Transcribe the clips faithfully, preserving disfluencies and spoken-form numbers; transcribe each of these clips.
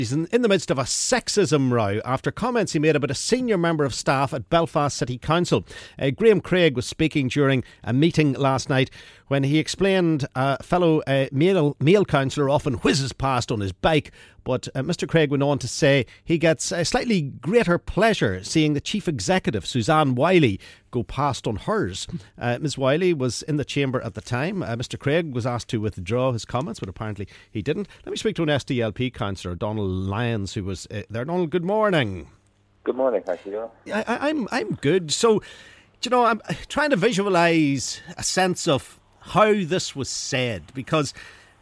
He's in, in the midst of a sexism row after comments he made about a senior member of staff at Belfast City Council. Uh, Graham Craig was speaking during a meeting last night when he explained a fellow uh, male, male councillor often whizzes past on his bike. But uh, Mr Craig went on to say he gets a slightly greater pleasure seeing the Chief Executive, Suzanne Wylie, go past on hers. Uh, Miz Wylie was in the chamber at the time. Uh, Mr Craig was asked to withdraw his comments, but apparently he didn't. Let me speak to an S D L P councillor, Donald Lyons, who was uh, there. Donald, good morning. Good morning, thank you. I, I, I'm, I'm good. So, you know, I'm trying to visualise a sense of how this was said, because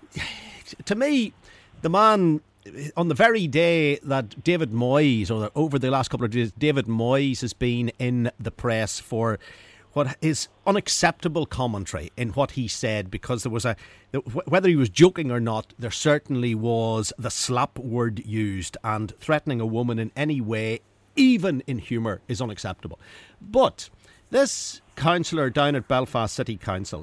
to me, the man, on the very day that David Moyes, or over the last couple of days, David Moyes has been in the press for what is unacceptable commentary in what he said, because there was a, whether he was joking or not, there certainly was the slap word used, and threatening a woman in any way, even in humour, is unacceptable. But this councillor down at Belfast City Council,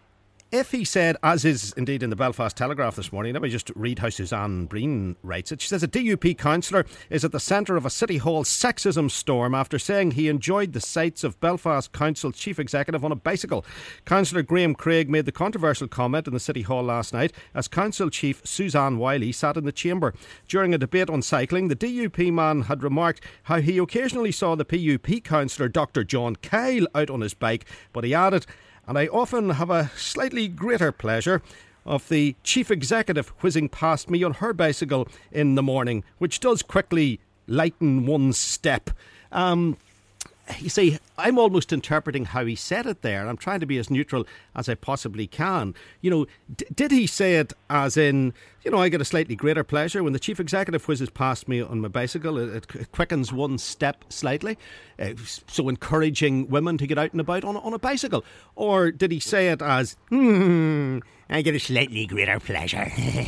if he said, as is indeed in the Belfast Telegraph this morning, let me just read how Suzanne Breen writes it. She says a D U P councillor is at the centre of a City Hall sexism storm after saying he enjoyed the sights of Belfast Council Chief Executive on a bicycle. Councillor Graham Craig made the controversial comment in the City Hall last night as Council Chief Suzanne Wylie sat in the chamber. During a debate on cycling, the D U P man had remarked how he occasionally saw the P U P councillor Doctor John Kyle out on his bike, but he added, "And I often have a slightly greater pleasure of the Chief Executive whizzing past me on her bicycle in the morning, which does quickly lighten one's step." Um, you see, I'm almost interpreting how he said it there. I'm trying to be as neutral as I possibly can. You know, d- did he say it as in, you know, I get a slightly greater pleasure when the Chief Executive whizzes past me on my bicycle, it, it quickens one step slightly, uh, so encouraging women to get out and about on, on a bicycle? Or did he say it as, hmm, I get a slightly greater pleasure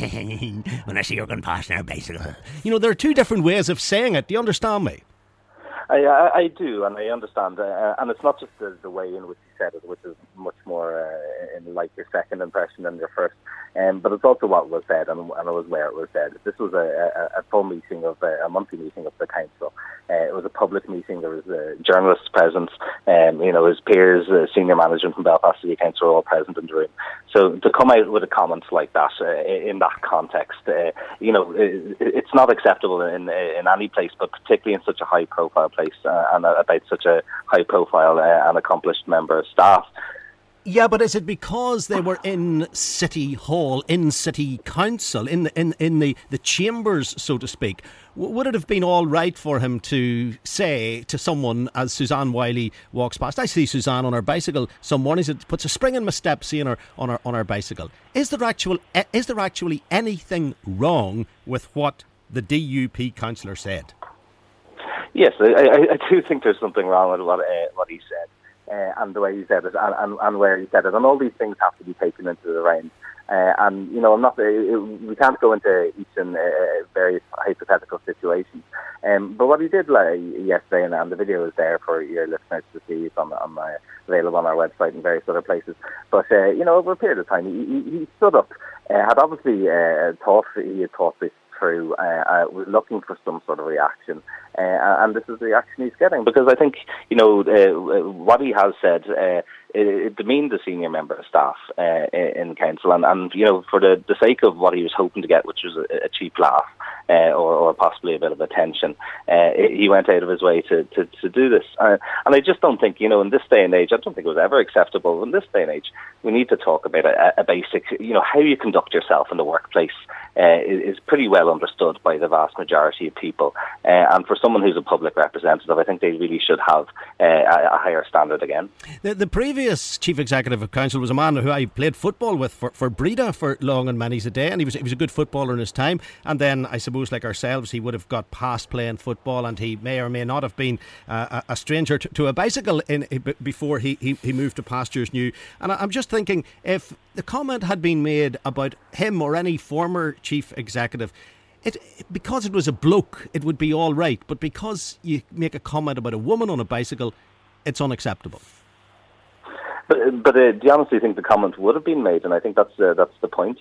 when I see her going past on her bicycle? You know, there are two different ways of saying it. Do you understand me? I, I, I do, and I understand, uh, and it's not just the, the way in which he said it, which is much more uh, in like your second impression than your first, um, but it's also what was said and, and it was where it was said. This was a, a, a full meeting of uh, a monthly meeting of the council. Uh, it was a public meeting. There was uh, journalists present, um, you know, his peers, uh, senior management from Belfast City Council were all present in the room. So to come out with a comment like that uh, in that context, uh, you know, it, it's not acceptable in in any place, but particularly in such a high profile place. Uh, and uh, about such a high-profile uh, and accomplished member of staff. Yeah, but is it because they were in City Hall, in City Council, in the, in in the, the chambers, so to speak? W- would it have been all right for him to say to someone as Suzanne Wylie walks past, I see Suzanne on her bicycle some mornings, it puts a spring in my step seeing her on her on her bicycle. Is there actual is there actually anything wrong with what the D U P councillor said? Yes, I, I, I do think there's something wrong with what uh, what he said uh, and the way he said it and, and, and where he said it, and all these things have to be taken into the round. Uh, and you know, I'm not. Uh, we can't go into each and uh, various hypothetical situations. Um, but what he did like, yesterday, and, and the video is there for your listeners to see. It's on, on my, available on our website and various other places. But uh, you know, over a period of time, he, he, he stood up, uh, had obviously uh, thought he had thought this through, uh, uh, was looking for some sort of reaction, uh, and this is the reaction he's getting, because I think, you know, uh, what he has said, uh, it, it demeaned the senior member of staff uh, in council, and, and you know, for the, the sake of what he was hoping to get, which was a, a cheap laugh uh, or, or possibly a bit of attention, uh, he went out of his way to, to, to do this. Uh, and I just don't think, you know, in this day and age, I don't think it was ever acceptable. In this day and age, we need to talk about a, a basic, you know, how you conduct yourself in the workplace uh, is, is pretty well understood by the vast majority of people. Uh, and for someone who's a public representative, I think they really should have uh, a, a higher standard again. The, the previous chief executive of council was a man who I played football with for, for Breda for long and many's a day, and he was he was a good footballer in his time. And then I suppose, like ourselves, he would have got past playing football, and he may or may not have been uh, a, a stranger to, to a bicycle in, in before he, he, he moved to pastures new. And I, I'm just thinking, if the comment had been made about him or any former chief executive, It, because it was a bloke, it would be all right. But because you make a comment about a woman on a bicycle, it's unacceptable. But, but uh, do you honestly think the comment would have been made? And I think that's uh, that's the point here.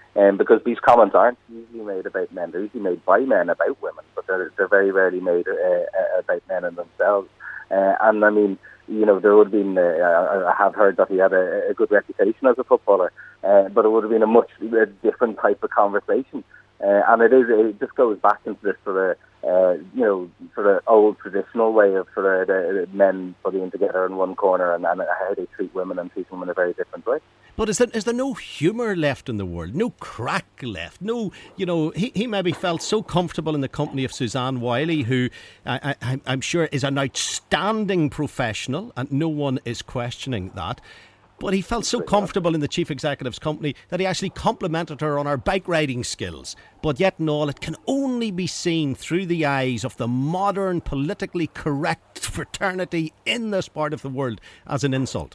Um, because these comments aren't usually made about men. They're usually made by men about women, but they're, they're very rarely made uh, about men and themselves. Uh, and I mean, you know, there would have been, uh, I have heard that he had a, a good reputation as a footballer, uh, but it would have been a much a different type of conversation. Uh, and it is, it just goes back into this sort of, uh, you know, sort of old traditional way of sort of the, the men putting together in one corner and, and how they treat women and treat them in a very different way. But is there, is there no humour left in the world? No crack left? No, you know, he, he maybe felt so comfortable in the company of Suzanne Wiley, who I, I, I'm sure is an outstanding professional, and no one is questioning that. But he felt so comfortable in the chief executive's company that he actually complimented her on her bike riding skills. But yet and all, it can only be seen through the eyes of the modern, politically correct fraternity in this part of the world as an insult.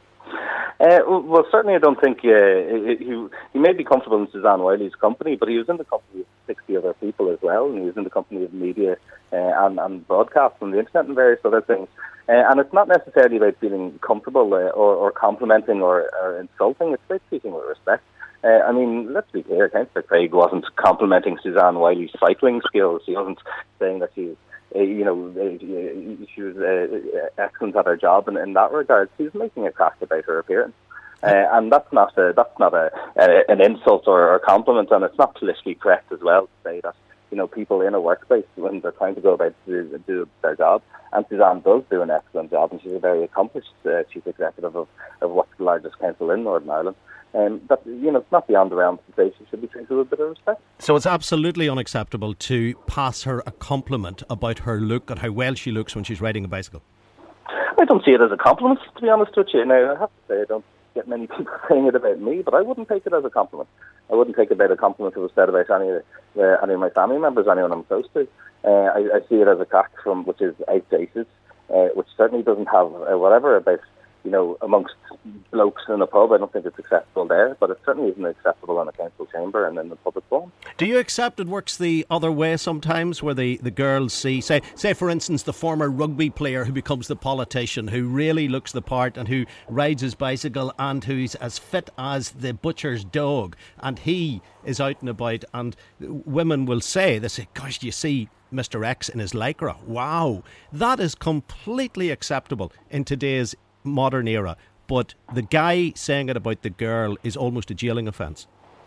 Uh, well, certainly I don't think uh, he, he may be comfortable in Suzanne Wiley's company, but he was in the company of sixty other people as well, and he was in the company of media uh, and, and broadcast and the internet and various other things. Uh, and it's not necessarily about feeling comfortable uh, or, or complimenting or, or insulting, it's about speaking with respect. Uh, I mean, let's be clear, Councillor Craig wasn't complimenting Suzanne Wiley's cycling skills. He wasn't saying that she Uh, you know, uh, she was uh, excellent at her job, and in that regard, she was making a crack about her appearance, uh, and that's not a, that's not a, a an insult or a compliment, and it's not politically correct as well to say that, you know, people in a workplace, when they're trying to go about to do, do their job, and Suzanne does do an excellent job, and she's a very accomplished uh, chief executive of, of what's the largest council in Northern Ireland. Um, that, you know, it's not beyond the realm to say she should be treated with a bit of respect. So it's absolutely unacceptable to pass her a compliment about her look and how well she looks when she's riding a bicycle. I don't see it as a compliment, to be honest with you. Now, I have to say, I don't get many people saying it about me, but I wouldn't take it as a compliment. I wouldn't take it about a compliment if it was said about any, uh, any of my family members, anyone I'm close to. Uh, I, I see it as a crack from which is outdated, uh, which certainly doesn't have uh, whatever about, you know, amongst blokes in a pub. I don't think it's acceptable there, but it certainly isn't acceptable in a council chamber and in the public forum. Do you accept it works the other way sometimes, where the, the girls see, say, say for instance, the former rugby player who becomes the politician, who really looks the part and who rides his bicycle and who's as fit as the butcher's dog, and he is out and about, and women will say, they say, gosh, do you see Mister X in his lycra? Wow, that is completely acceptable in today's modern era, but the guy saying it about the girl is almost a jailing offence.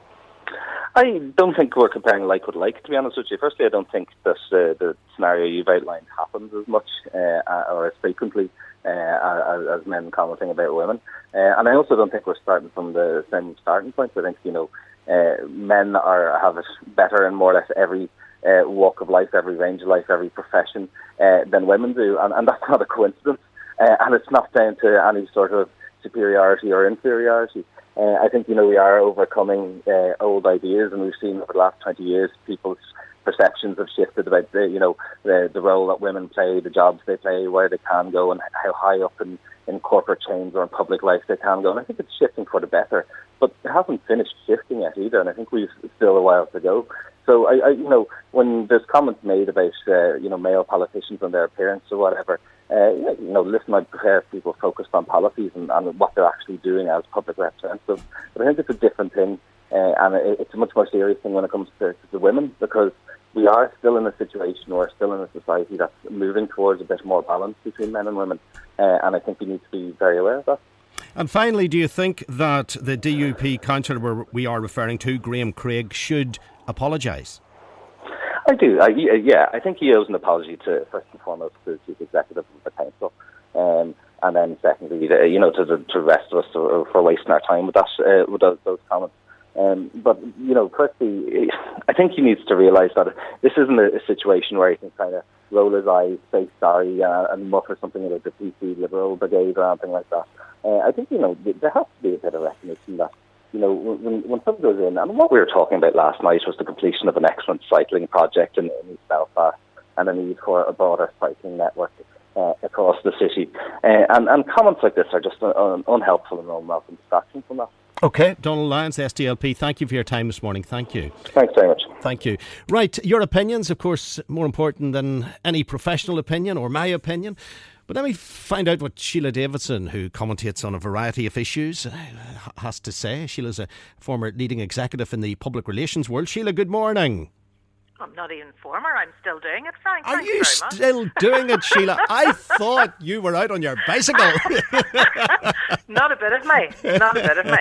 I don't think we're comparing like with like, to be honest with you. Firstly, I don't think that uh, the scenario you've outlined happens as much uh, or as frequently uh, as, as men commenting about women. Uh, and I also don't think we're starting from the same starting point. I think, you know, uh, men are have it better in more or less every uh, walk of life, every range of life, every profession uh, than women do. And, and that's not a coincidence. Uh, and it's not down to any sort of superiority or inferiority. Uh, I think, you know, we are overcoming uh, old ideas, and we've seen over the last twenty years people's perceptions have shifted about the, you know, the, the role that women play, the jobs they play, where they can go, and how high up in, in corporate chains or in public life they can go. And I think it's shifting for the better, but it hasn't finished shifting yet either, and I think we've still a while to go. So, I, I you know, when there's comments made about, uh, you know, male politicians and their appearance or whatever, Uh, you know, listen, I prefer if people focused on policies and, and what they're actually doing as public representatives. But I think it's a different thing, uh, and it, it's a much more serious thing when it comes to, to the women, because we are still in a situation, we're still in a society that's moving towards a bit more balance between men and women, uh, and I think we need to be very aware of that. And finally, do you think that the D U P councillor we are referring to, Graham Craig, should apologise? I do. I, yeah, I think he owes an apology to, first and foremost, to the chief executive of the council, um, and then secondly, the, you know, to the, to the rest of us for, for wasting our time with that, uh, with those, those comments. Um, but you know, firstly, I think he needs to realise that this isn't a, a situation where he can kind of roll his eyes, say sorry, uh, and mutter something like the P C Liberal Brigade or anything like that. Uh, I think, you know, there has to be a bit of recognition that, you know, when, when someone goes in, and what we were talking about last night was the completion of an excellent cycling project in, in East Belfast and a need for a broader cycling network uh, across the city. Uh, and, and comments like this are just un, unhelpful and unwelcome distraction from that. Okay, Donald Lyons, S D L P, thank you for your time this morning. Thank you. Thanks very much. Thank you. Right, your opinions, of course, more important than any professional opinion or my opinion. But let me find out what Sheila Davidson, who commentates on a variety of issues, has to say. Sheila's a former leading executive in the public relations world. Sheila, good morning. I'm not even former. I'm still doing it, Frank. Are Thank you, you still doing it, Sheila? I thought you were out on your bicycle. Not a bit of me. Not a bit of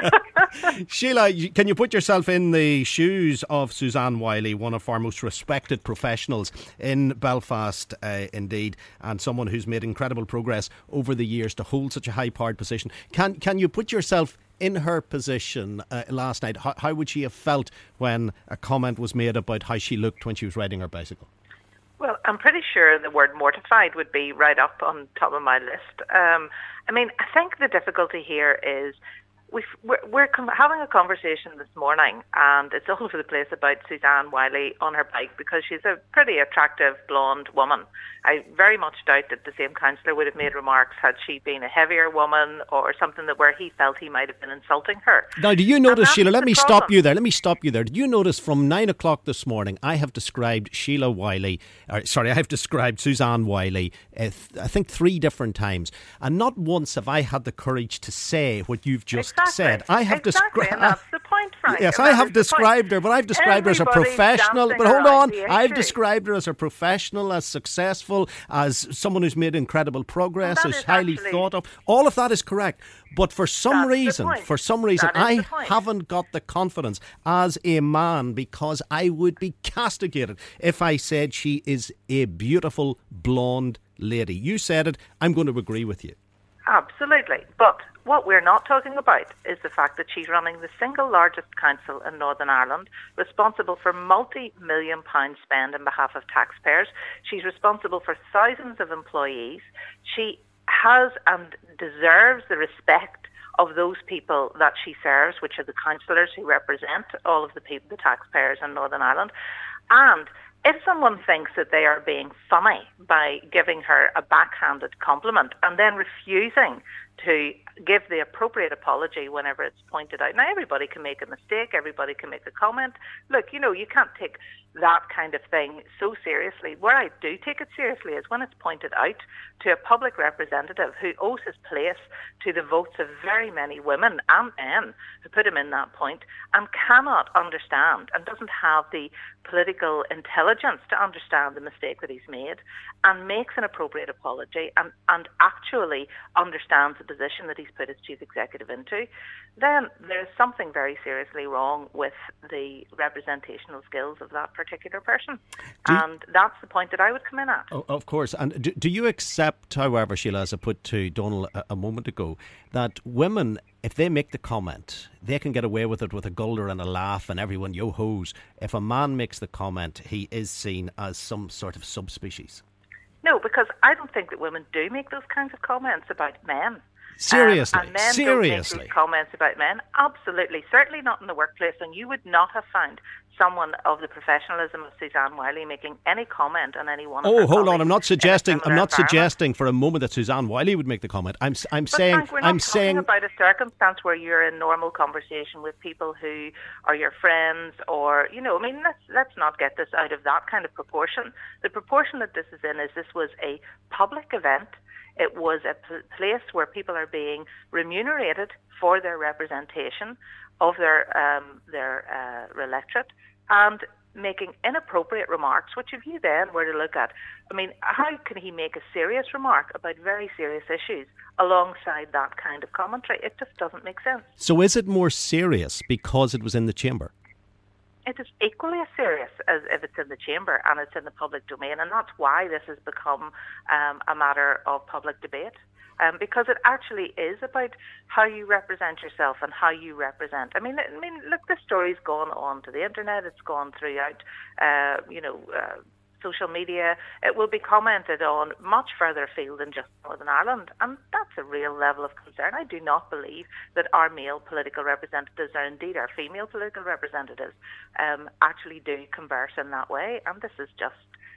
me. Sheila, can you put yourself in the shoes of Suzanne Wiley, one of our most respected professionals in Belfast, uh, indeed, and someone who's made incredible progress over the years to hold such a high-powered position? Can can you put yourself in her position uh, last night? How, how would she have felt when a comment was made about how she looked when she was riding her bicycle? Well, I'm pretty sure the word mortified would be right up on top of my list. Um, I mean, I think the difficulty here is we've, we're, we're com- having a conversation this morning, and it's all over the place about Suzanne Wiley on her bike because she's a pretty attractive blonde woman. I very much doubt that the same councillor would have made remarks had she been a heavier woman or something that where he felt he might have been insulting her. Now, do you notice, Sheila, let me problem. stop you there. Let me stop you there. Did you notice from nine o'clock this morning, I have described Sheila Wiley, or, sorry, I have described Suzanne Wiley, uh, th- I think three different times. And not once have I had the courage to say what you've just exactly. said. I have exactly, described. and that's the point, Frank. Yes, and I have described her, but I've described Everybody's her as a professional. But hold on, I've issue. described her as a professional, as successful, as someone who's made incredible progress, well, is highly actually, thought of. All of that is correct. But for some reason, for some reason, I haven't got the confidence as a man, because I would be castigated if I said she is a beautiful blonde lady. You said it. I'm going to agree with you. Absolutely. But what we're not talking about is the fact that she's running the single largest council in Northern Ireland, responsible for multi-million pound spend on behalf of taxpayers. She's responsible for thousands of employees. She has and deserves the respect of those people that she serves, which are the councillors who represent all of the people, the taxpayers in Northern Ireland. And if someone thinks that they are being funny by giving her a backhanded compliment and then refusing to give the appropriate apology whenever it's pointed out. Now, everybody can make a mistake. Everybody can make a comment. Look, you know, you can't take that kind of thing so seriously. Where I do take it seriously is when it's pointed out to a public representative who owes his place to the votes of very many women and men who put him in that point and cannot understand and doesn't have the political intelligence to understand the mistake that he's made and makes an appropriate apology and, and actually understands the position that he's put his chief executive into, then there's something very seriously wrong with the representational skills of that particular person. Do and that's the point that I would come in at. Oh, of course. And do, do you accept, however, Sheila, as I put to Donald a, a moment ago, that women, if they make the comment, they can get away with it with a gulder and a laugh and everyone yo-hos. If a man makes the comment, he is seen as some sort of subspecies? No, because I don't think that women do make those kinds of comments about men. Seriously, um, and men seriously. Don't make those comments about men. Absolutely, certainly not in the workplace. And you would not have found someone of the professionalism of Suzanne Wiley making any comment on any one. Of oh, hold on! I'm not suggesting. I'm not environment. suggesting for a moment that Suzanne Wiley would make the comment. I'm. I'm but saying. Frank, we're not I'm talking saying about a circumstance where you're in normal conversation with people who are your friends, or you know. I mean, let's let's not get this out of that kind of proportion. The proportion that this is in is this was a public event. It was a pl- place where people are being remunerated for their representation of their um, their uh, electorate and making inappropriate remarks, which if you then were to look at, I mean, how can he make a serious remark about very serious issues alongside that kind of commentary? It just doesn't make sense. So is it more serious because it was in the chamber? It is equally as serious as if it's in the chamber and it's in the public domain, and that's why this has become um, a matter of public debate, um, because it actually is about how you represent yourself and how you represent. I mean, I mean, look, this story's gone on to the internet. It's gone throughout, uh, you know. Uh, social media. It will be commented on much further afield than just Northern Ireland, and that's a real level of concern. I do not believe that our male political representatives, or indeed our female political representatives, um, actually do converse in that way, and this is just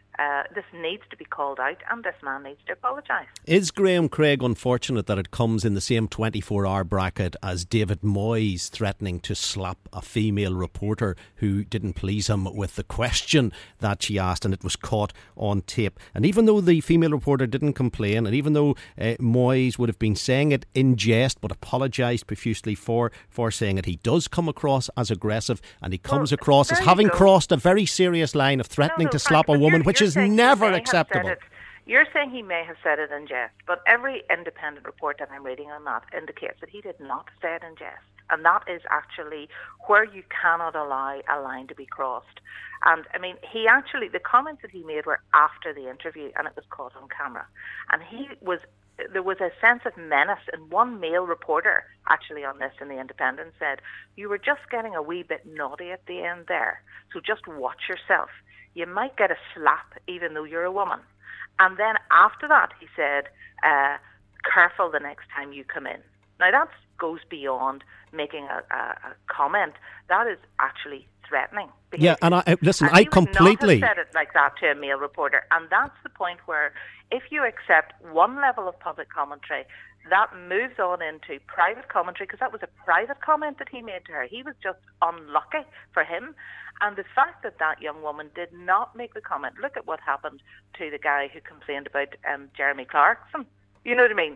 Uh, this needs to be called out, and this man needs to apologise. Is Graham Craig unfortunate that it comes in the same twenty-four hour bracket as David Moyes threatening to slap a female reporter who didn't please him with the question that she asked, and it was caught on tape? And even though the female reporter didn't complain, and even though uh, Moyes would have been saying it in jest but apologised profusely for, for saying it, he does come across as aggressive, and he comes well, across as having go. crossed a very serious line of threatening no, no, to Frank, slap a woman, which is never acceptable. You're saying he may have said it in jest, but every independent report that I'm reading on that indicates that he did not say it in jest. And that is actually where you cannot allow a line to be crossed. And, I mean, he actually, the comments that he made were after the interview, and it was caught on camera. And he was, there was a sense of menace, and one male reporter, actually on this in The Independent, said, "You were just getting a wee bit naughty at the end there, so just watch yourself. You might get a slap even though you're a woman." And then after that, he said, uh, "Careful the next time you come in." Now, that goes beyond making a, a, a comment. That is actually threatening. Yeah, and I listen, and I he would completely not have said it like that to a male reporter. And that's the point where if you accept one level of public commentary, that moves on into private commentary, because that was a private comment that he made to her. He was just unlucky for him. And the fact that that young woman did not make the comment, look at what happened to the guy who complained about um, Jeremy Clarkson. You know what I mean?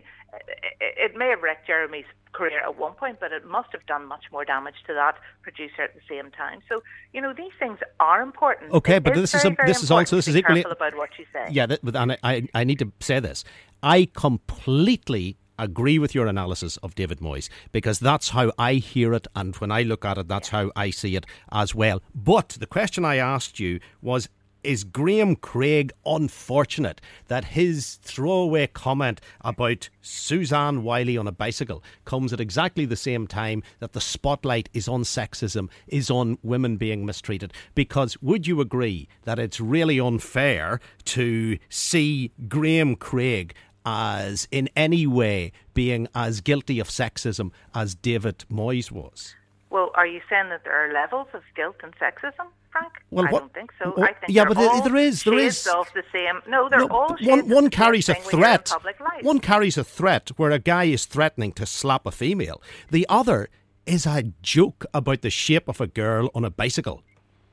It, it may have wrecked Jeremy's career at one point, but it must have done much more damage to that producer at the same time. So, you know, these things are important. Okay, it but is this is very, a, very this is also this is equally careful about what you say. Yeah, that, and I I need to say this. I completely agree with your analysis of David Moyes, because that's how I hear it, and when I look at it, that's how I see it as well. But the question I asked you was, is Graham Craig unfortunate that his throwaway comment about Suzanne Wiley on a bicycle comes at exactly the same time that the spotlight is on sexism, is on women being mistreated? Because would you agree that it's really unfair to see Graham Craig as in any way being as guilty of sexism as David Moyes was? Well, are you saying that there are levels of guilt and sexism, Frank? Well, I what, don't think so. Well, I think yeah, they're but all there is, there shades is of the same. No, they're no, all shades one. One of the carries same a thing when you're in threat. public life. One carries a threat where a guy is threatening to slap a female. The other is a joke about the shape of a girl on a bicycle.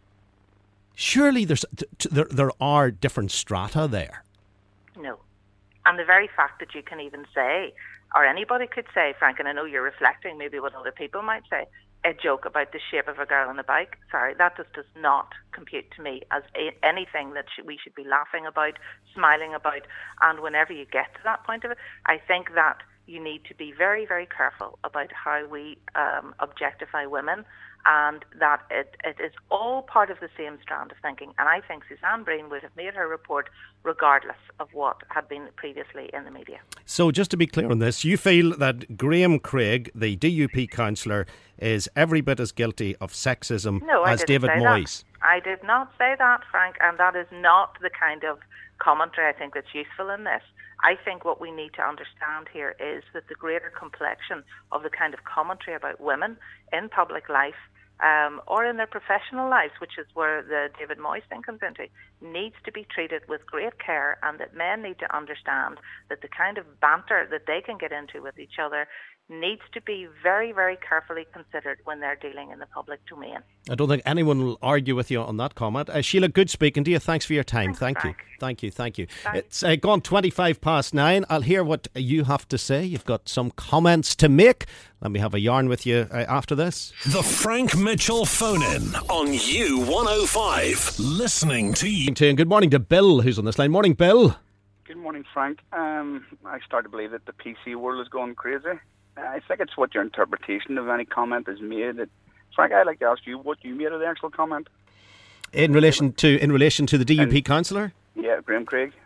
Surely there's t- t- there there are different strata there. No. And the very fact that you can even say, or anybody could say, Frank, and I know you're reflecting maybe what other people might say, a joke about the shape of a girl on a bike, sorry, that just does not compute to me as a, anything that sh- we should be laughing about, smiling about. And whenever you get to that point of it, I think that you need to be very, very careful about how we um, objectify women, and that it, it is all part of the same strand of thinking. And I think Suzanne Breen would have made her report regardless of what had been previously in the media. So just to be clear on this, you feel that Graham Craig, the D U P councillor, is every bit as guilty of sexism no, as David Moyes? That. I did not say that, Frank, and that is not the kind of commentary I think that's useful in this. I think what we need to understand here is that the greater complexion of the kind of commentary about women in public life um, or in their professional lives, which is where the David Moyes thing comes into, needs to be treated with great care, and that men need to understand that the kind of banter that they can get into with each other needs to be very, very carefully considered when they're dealing in the public domain. I don't think anyone will argue with you on that comment. Uh, Sheila, good speaking to you. Thanks for your time. Thanks, Thank Frank. you. Thank you. Thank you. Thanks. It's uh, gone twenty-five past nine. I'll hear what you have to say. You've got some comments to make. Let me have a yarn with you uh, after this. The Frank Mitchell phone-in on U one oh five. Listening to you. And good morning to Bill, who's on this line. Morning, Bill. Good morning, Frank. Um, I start to believe that the P C world is going crazy. I think it's what your interpretation of any comment is made. That, Frank, I'd like to ask you what you made of the actual comment. In relation to in relation to the D U P and, councillor? Yeah, Graham Craig.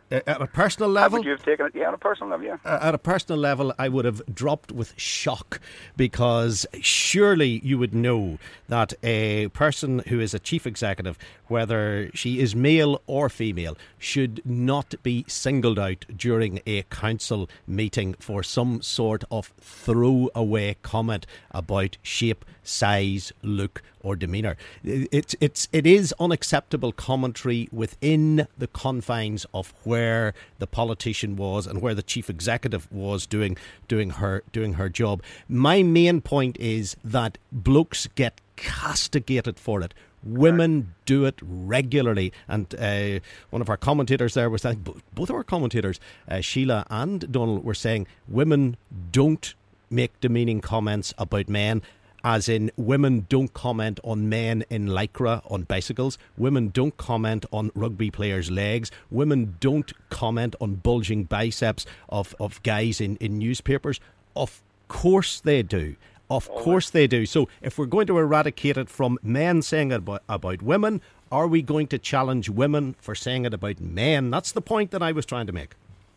At a personal How level? would you have taken it? Yeah, on a personal level, yeah. Uh, at a personal level, I would have dropped with shock, because surely you would know that a person who is a chief executive, whether she is male or female, should not be singled out during a council meeting for some sort of throwaway comment about shape, size, look or demeanour. It's it's it is unacceptable commentary within the confines of where the politician was and where the chief executive was doing doing her doing her job. My main point is that blokes get castigated for it. Women do it regularly, and uh, one of our commentators there was saying, both of our commentators, uh, Sheila and Donald, were saying women don't make demeaning comments about men, as in women don't comment on men in lycra on bicycles, women don't comment on rugby players' legs, women don't comment on bulging biceps of, of guys in, in newspapers. Of course they do. Of course they do. So if we're going to eradicate it from men saying it about, about women, are we going to challenge women for saying it about men? That's the point that I was trying to make.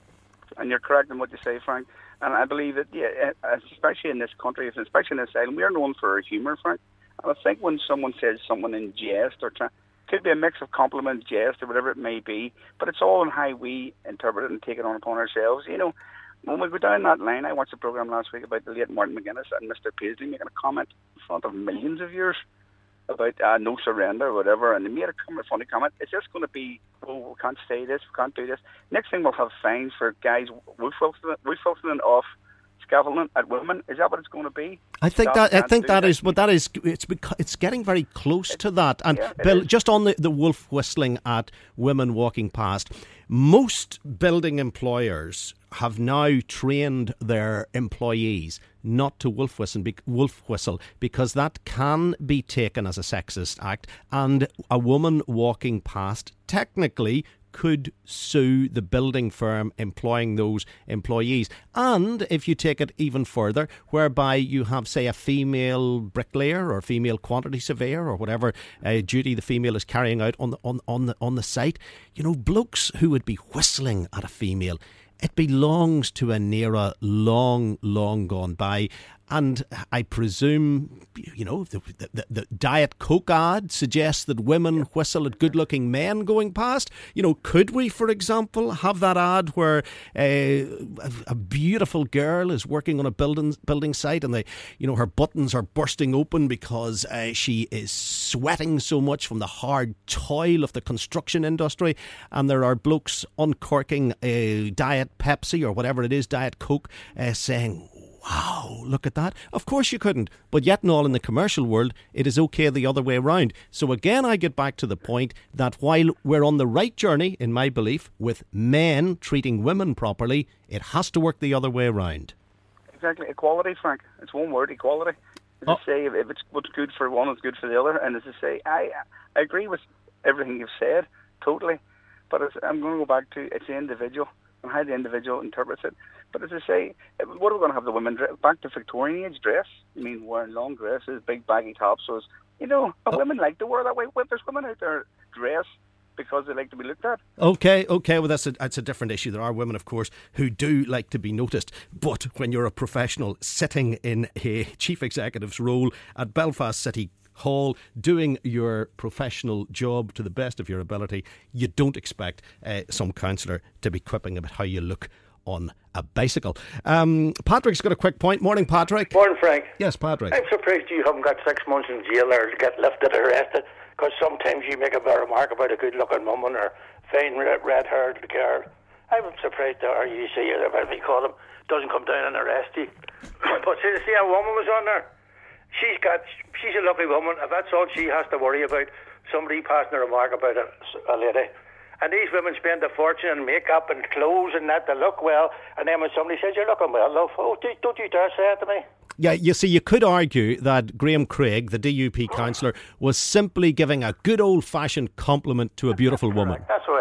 And you're correct in what you say, Frank. And I believe that, yeah, especially in this country, especially in this island, we are known for our humour, Frank. And I think when someone says someone in jest, or try, could be a mix of compliment, jest, or whatever it may be, but it's all in how we interpret it and take it on upon ourselves. You know, when we go down that line, I watched a programme last week about the late Martin McGuinness and Mister Paisley making a comment in front of millions of viewers about uh, no surrender or whatever, and they made a comment, funny comment. It's just going to be, oh, we can't say this, we can't do this. Next thing, we'll have fines for guys wolf-whistling off scaffolding at women. Is that what it's going to be? I think Stop, that I think that that. is, but that is, it's beca- it's getting very close it, to that. And yeah, Bill, is. just on the, the wolf whistling at women walking past, most building employers have now trained their employees not to wolf whistle, wolf whistle because that can be taken as a sexist act, and a woman walking past technically could sue the building firm employing those employees. And if you take it even further, whereby you have, say, a female bricklayer or female quantity surveyor or whatever uh, duty the female is carrying out on the on on the on the site, you know, blokes who would be whistling at a female, it belongs to an era long, long gone by. And I presume, you know, the, the, the Diet Coke ad suggests that women whistle at good-looking men going past. You know, could we, for example, have that ad where uh, a, a beautiful girl is working on a building building site and they, you know, her buttons are bursting open because uh, she is sweating so much from the hard toil of the construction industry, and there are blokes uncorking a Diet Pepsi or whatever it is, Diet Coke, uh, saying, wow, look at that. Of course you couldn't. But yet and all, in the commercial world, it is okay the other way around. So again, I get back to the point that while we're on the right journey, in my belief, with men treating women properly, it has to work the other way around. Exactly. Equality, Frank. It's one word, equality. As Oh. I say, if, if it's what's good for one, it's good for the other. And as I say, I, I agree with everything you've said, totally. But as, I'm going to go back to, it's the individual and how the individual interprets it. But as I say, what are we going to have the women dress? Back to Victorian age dress? I mean, wearing long dresses, big baggy tops. So, it's, you know, but Oh. women like to wear that way. Well, there's women out there dress because they like to be looked at. Okay, okay, well, that's a, that's a different issue. There are women, of course, who do like to be noticed. But when you're a professional sitting in a chief executive's role at Belfast City Hall, doing your professional job to the best of your ability, you don't expect uh, some councillor to be quipping about how you look on a bicycle. Um, Patrick's got a quick point. Morning, Patrick. Morning, Frank. Yes, Patrick. I'm surprised you haven't got six months in jail or get lifted or arrested, because sometimes you make a bit of remark about a good-looking woman or fine red- red-haired girl. I'm surprised the R U C, or whatever you call them, doesn't come down and arrest you. But see, see, a woman was on there. She's got, she's a lovely woman. If that's all she has to worry about, somebody passing a remark about a, a lady. And these women spend a fortune on makeup and clothes and that to look well. And then when somebody says, you're looking well, love, oh, don't you dare say it to me. Yeah, you see, you could argue that Graham Craig, the D U P councillor, was simply giving a good old-fashioned compliment to a beautiful woman. That's the way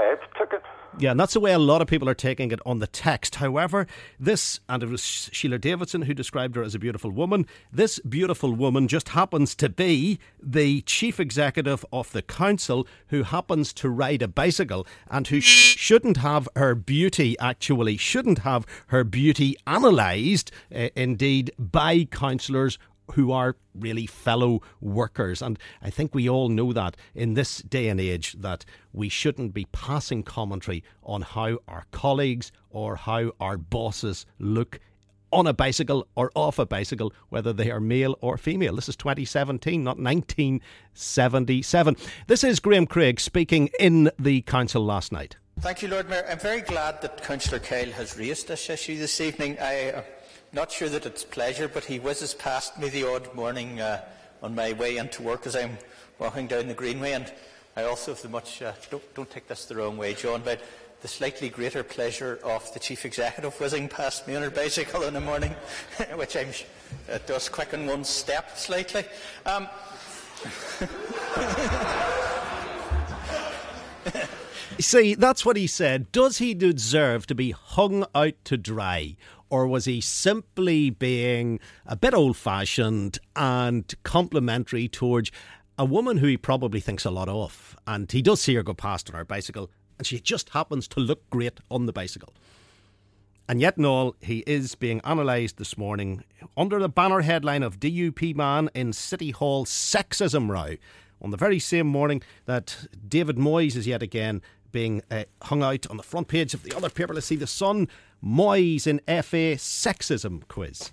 way I took it. Yeah, and that's the way a lot of people are taking it on the text. However, this, and it was Sheila Davidson who described her as a beautiful woman, this beautiful woman just happens to be the chief executive of the council who happens to ride a bicycle and who sh- shouldn't have her beauty, actually, shouldn't have her beauty analysed, uh, indeed, by councillors who are really fellow workers. And I think we all know that in this day and age that we shouldn't be passing commentary on how our colleagues or how our bosses look on a bicycle or off a bicycle, whether they are male or female. This is twenty seventeen, not nineteen seventy-seven. This is Graham Craig speaking in the council last night. Thank you, Lord Mayor. I'm very glad that Councillor Kyle has raised this issue this evening. I uh, Not sure that it's pleasure, but he whizzes past me the odd morning uh, on my way into work as I'm walking down the Greenway, and I also have the much, uh, don't, don't take this the wrong way, John, but the slightly greater pleasure of the Chief Executive whizzing past me on her bicycle in the morning, which I'm, uh, does quicken one's step slightly. Um, See, that's what he said. Does he deserve to be hung out to dry? Or was he simply being a bit old-fashioned and complimentary towards a woman who he probably thinks a lot of? And he does see her go past on her bicycle, and she just happens to look great on the bicycle. And yet and all, he is being analysed this morning under the banner headline of D U P man in City Hall sexism row, on the very same morning that David Moyes is yet again being uh, hung out on the front page of the other paper. Let's see, The Sun, Moyes in F A sexism quiz.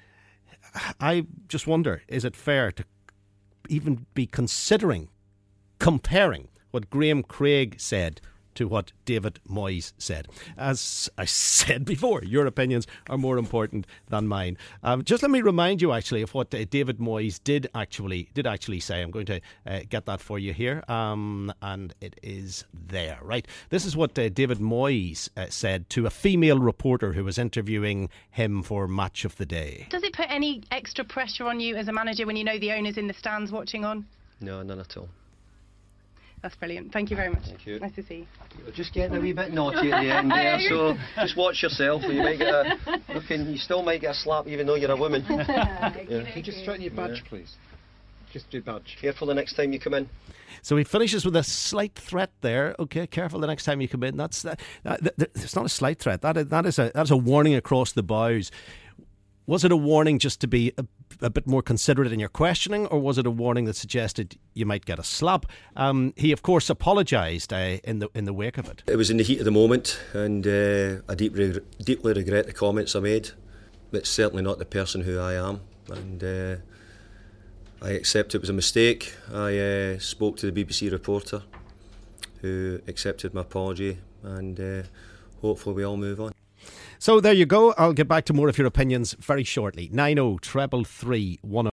I just wonder, is it fair to even be considering comparing what Graham Craig said to what David Moyes said? As I said before, your opinions are more important than mine. Um, just let me remind you actually of what uh, David Moyes did actually did actually say. I'm going to uh, get that for you here, um, and it is there. Right, this is what uh, David Moyes uh, said to a female reporter who was interviewing him for Match of the Day. Does it put any extra pressure on you as a manager when you know the owner's in the stands watching on? No, none at all. That's brilliant. Thank you very much. Thank you. Nice to see you. You're just getting a wee bit naughty at the end there, so just watch yourself. You might get a looking. You still might get a slap, even though you're a woman. Yeah. Can you just straighten your badge, yeah. please? Just do badge. Careful the next time you come in. So he finishes with a slight threat there. Okay, careful the next time you come in. That's that. that, that it's not a slight threat. That is, that is a that's a warning across the bows. Was it a warning just to be a, a bit more considerate in your questioning, or was it a warning that suggested you might get a slap? Um, he, of course, apologised uh, in the in the wake of it. It was in the heat of the moment, and uh, I deep re- deeply regret the comments I made. It's certainly not the person who I am, and uh, I accept it was a mistake. I uh, spoke to the B B C reporter, who accepted my apology, and uh, hopefully we all move on. So there you go. I'll get back to more of your opinions very shortly. nine oh three three one oh